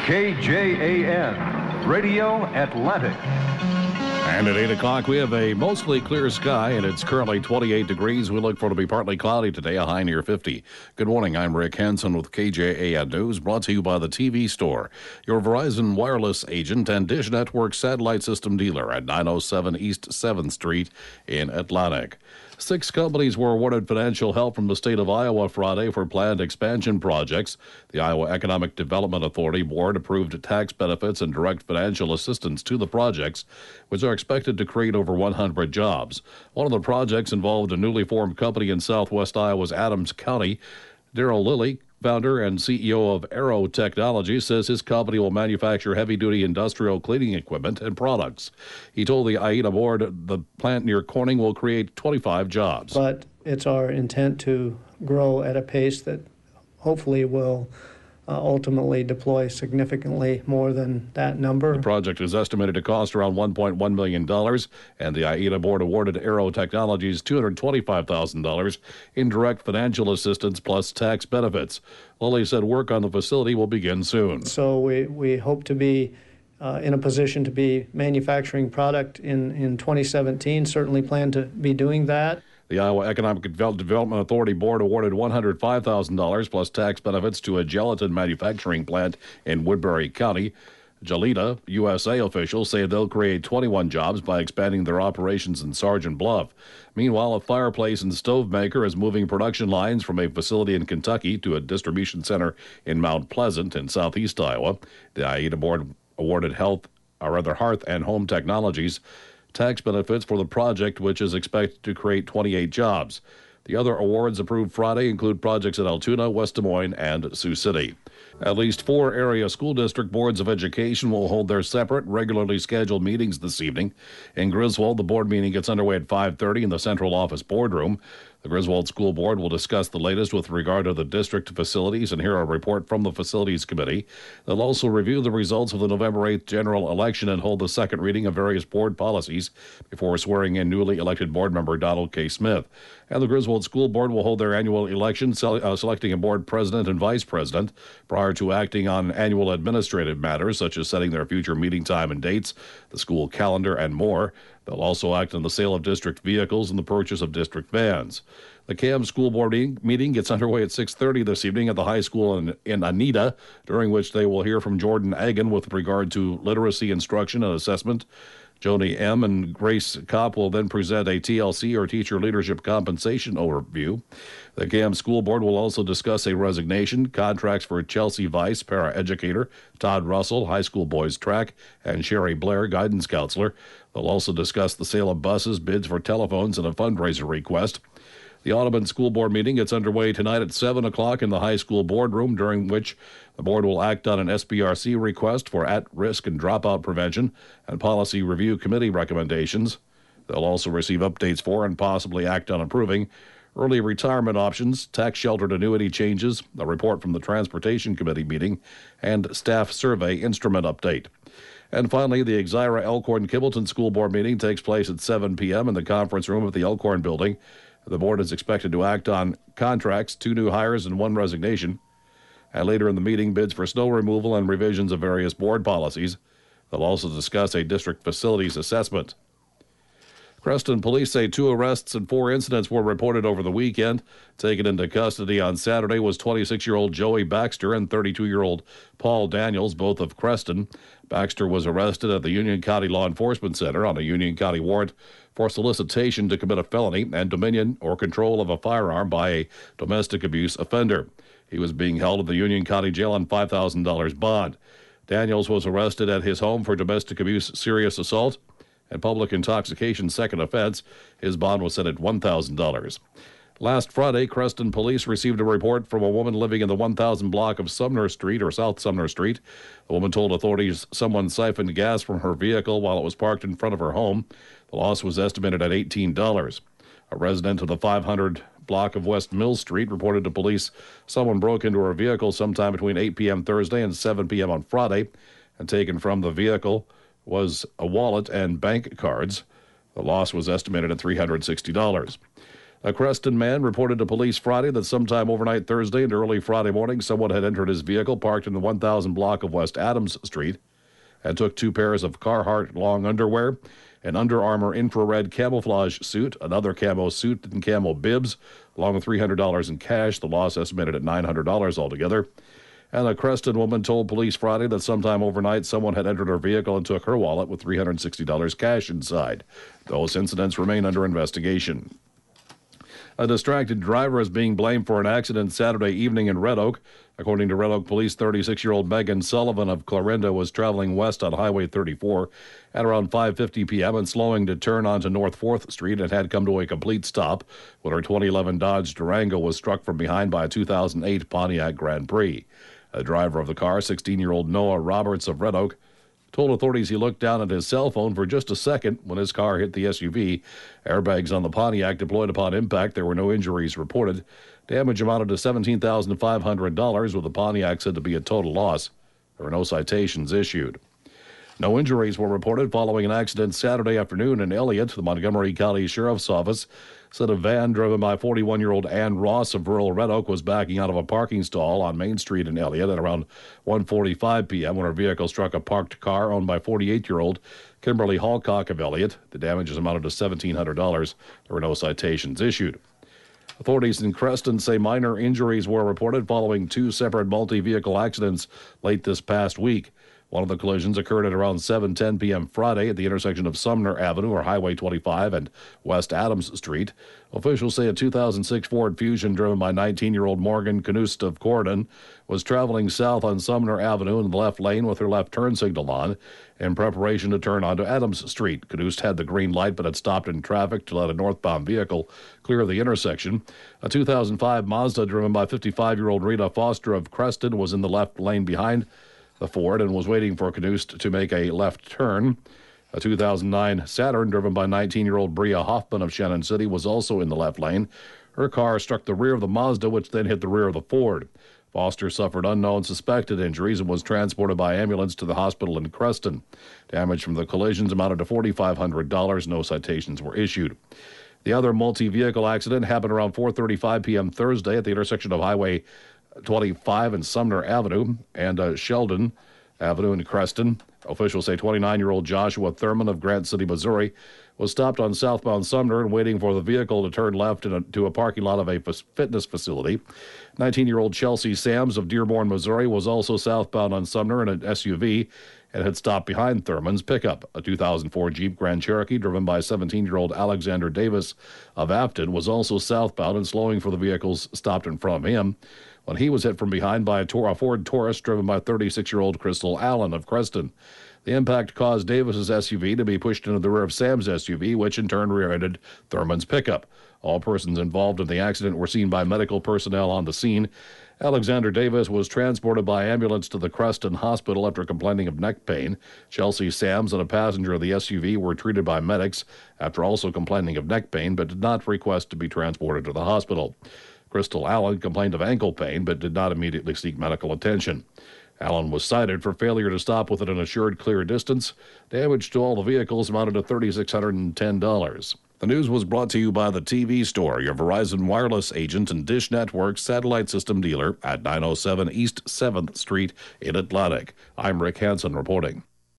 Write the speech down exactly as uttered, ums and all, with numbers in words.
K J A N, Radio Atlantic. And at eight o'clock, we have a mostly clear sky, and it's currently twenty-eight degrees. We look for it to be partly cloudy today, a high near fifty. Good morning. I'm Rick Hansen with K J A N News, brought to you by the T V Store, your Verizon wireless agent and Dish Network satellite system dealer at nine oh seven East seventh Street in Atlantic. Six companies were awarded financial help from the state of Iowa Friday for planned expansion projects. The Iowa Economic Development Authority Board approved tax benefits and direct financial assistance to the projects, which are expected to create over one hundred jobs. One of the projects involved a newly formed company in southwest Iowa's Adams County. Daryl Lilly, founder and C E O of Aero Technology, says his company will manufacture heavy-duty industrial cleaning equipment and products. He told the AIDA board the plant near Corning will create twenty-five jobs. But it's our intent to grow at a pace that hopefully will uh, ultimately deploy significantly more than that number. The project is estimated to cost around one point one million dollars, and the AIDA board awarded Aero Technologies two hundred twenty-five thousand dollars in direct financial assistance plus tax benefits. Lilly said work on the facility will begin soon. So we, we hope to be uh, in a position to be manufacturing product in, in twenty seventeen, certainly plan to be doing that. The Iowa Economic Development Authority Board awarded one hundred five thousand dollars plus tax benefits to a gelatin manufacturing plant in Woodbury County. Gelita U S A officials say they'll create twenty-one jobs by expanding their operations in Sergeant Bluff. Meanwhile, a fireplace and stove maker is moving production lines from a facility in Kentucky to a distribution center in Mount Pleasant in southeast Iowa. The AIDA board awarded Health, or rather Hearth and Home Technologies tax benefits for the project, which is expected to create twenty-eight jobs. The other awards approved Friday include projects in Altoona, West Des Moines, and Sioux City. At least four area school district boards of education will hold their separate, regularly scheduled meetings this evening. In Griswold, the board meeting gets underway at five thirty in the central office boardroom. The Griswold School Board will discuss the latest with regard to the district facilities and hear a report from the Facilities Committee. They'll also review the results of the November eighth general election and hold the second reading of various board policies before swearing in newly elected board member Donald K. Smith. And the Griswold School Board will hold their annual election, uh, selecting a board president and vice president prior to acting on annual administrative matters such as setting their future meeting time and dates, the school calendar, and more. They'll also act on the sale of district vehicles and the purchase of district vans. The C A M School Board meeting gets underway at six thirty this evening at the high school in, in Anita, during which they will hear from Jordan Agan with regard to literacy instruction and assessment. Joni M. and Grace Kopp will then present a T L C, or Teacher Leadership Compensation overview. The C A M School Board will also discuss a resignation, contracts for Chelsea Weiss, paraeducator, Todd Russell, high school boys track, and Sherry Blair, guidance counselor. They'll also discuss the sale of buses, bids for telephones, and a fundraiser request. The Audubon School Board meeting gets underway tonight at seven o'clock in the high school boardroom, during which the board will act on an S B R C request for at-risk and dropout prevention and policy review committee recommendations. They'll also receive updates for and possibly act on approving early retirement options, tax sheltered annuity changes, a report from the Transportation Committee meeting, and staff survey instrument update. And finally, the Exira Elkhorn Kimballton School Board meeting takes place at seven p.m. in the conference room at the Elkhorn building. The board is expected to act on contracts, two new hires, and one resignation. And later in the meeting, bids for snow removal and revisions of various board policies. They'll also discuss a district facilities assessment. Creston police say two arrests and four incidents were reported over the weekend. Taken into custody on Saturday was twenty-six-year-old Joey Baxter and thirty-two-year-old Paul Daniels, both of Creston. Baxter was arrested at the Union County Law Enforcement Center on a Union County warrant for solicitation to commit a felony and dominion or control of a firearm by a domestic abuse offender. He was being held at the Union County Jail on five thousand dollars bond. Daniels was arrested at his home for domestic abuse, serious assault, and public intoxication second offense. His bond was set at one thousand dollars. Last Friday, Creston police received a report from a woman living in the one thousand block of Sumner Street, or South Sumner Street. The woman told authorities someone siphoned gas from her vehicle while it was parked in front of her home. The loss was estimated at eighteen dollars. A resident of the five hundred block of West Mill Street reported to police someone broke into her vehicle sometime between eight p.m. Thursday and seven p.m. on Friday, and taken from the vehicle was a wallet and bank cards. The loss was estimated at three hundred sixty dollars. A Creston man reported to police Friday that sometime overnight Thursday and early Friday morning, someone had entered his vehicle parked in the one thousand block of West Adams Street and took two pairs of Carhartt long underwear, an Under Armour infrared camouflage suit, another camo suit and camo bibs, along with three hundred dollars in cash, the loss estimated at nine hundred dollars altogether. And a Creston woman told police Friday that sometime overnight someone had entered her vehicle and took her wallet with three hundred sixty dollars cash inside. Those incidents remain under investigation. A distracted driver is being blamed for an accident Saturday evening in Red Oak. According to Red Oak Police, thirty-six-year-old Megan Sullivan of Clarinda was traveling west on Highway thirty-four at around five fifty p.m. and slowing to turn onto North fourth Street and had come to a complete stop when her twenty eleven Dodge Durango was struck from behind by a two thousand eight Pontiac Grand Prix. The driver of the car, sixteen-year-old Noah Roberts of Red Oak, told authorities he looked down at his cell phone for just a second when his car hit the S U V. Airbags on the Pontiac deployed upon impact. There were no injuries reported. Damage amounted to seventeen thousand five hundred dollars, with the Pontiac said to be a total loss. There were no citations issued. No injuries were reported following an accident Saturday afternoon in Elliott. The Montgomery County Sheriff's Office said a van driven by forty-one-year-old Ann Ross of rural Red Oak was backing out of a parking stall on Main Street in Elliott at around one forty-five p.m. when her vehicle struck a parked car owned by forty-eight-year-old Kimberly Hallcock of Elliott. The damages amounted to seventeen hundred dollars. There were no citations issued. Authorities in Creston say minor injuries were reported following two separate multi-vehicle accidents late this past week. One of the collisions occurred at around seven ten p.m. Friday at the intersection of Sumner Avenue or Highway twenty-five and West Adams Street. Officials say a two thousand six Ford Fusion driven by nineteen-year-old Morgan Canust of Corydon was traveling south on Sumner Avenue in the left lane with her left turn signal on in preparation to turn onto Adams Street. Canust had the green light but had stopped in traffic to let a northbound vehicle clear the intersection. A two thousand five Mazda driven by fifty-five-year-old Rita Foster of Creston was in the left lane behind the Ford and was waiting for Canust to make a left turn. A two thousand nine Saturn driven by nineteen-year-old Bria Hoffman of Shannon City was also in the left lane. Her car struck the rear of the Mazda, which then hit the rear of the Ford. Foster suffered unknown suspected injuries and was transported by ambulance to the hospital in Creston. Damage from the collisions amounted to four thousand five hundred dollars. No citations were issued. The other multi-vehicle accident happened around four thirty-five p.m. Thursday at the intersection of Highway twenty-five and Sumner Avenue and uh, Sheldon Avenue in Creston. Officials say twenty-nine-year-old Joshua Thurman of Grant City, Missouri, was stopped on southbound Sumner and waiting for the vehicle to turn left into a parking lot of a fitness facility. nineteen-year-old Chelsea Sams of Dearborn, Missouri, was also southbound on Sumner in an S U V and had stopped behind Thurman's pickup. A two thousand four Jeep Grand Cherokee driven by seventeen-year-old Alexander Davis of Afton was also southbound and slowing for the vehicles stopped in front of him when he was hit from behind by a, Tor- a Ford Taurus driven by thirty-six-year-old Crystal Allen of Creston. The impact caused Davis's S U V to be pushed into the rear of Sam's S U V, which in turn rear-ended Thurman's pickup. All persons involved in the accident were seen by medical personnel on the scene. Alexander Davis was transported by ambulance to the Creston Hospital after complaining of neck pain. Chelsea Sams and a passenger of the S U V were treated by medics after also complaining of neck pain, but did not request to be transported to the hospital. Crystal Allen complained of ankle pain, but did not immediately seek medical attention. Allen was cited for failure to stop within an assured clear distance. Damage to all the vehicles amounted to three thousand six hundred ten dollars. The news was brought to you by the T V Store, your Verizon Wireless agent and Dish Network satellite system dealer at nine oh seven East seventh Street in Atlantic. I'm Rick Hansen reporting.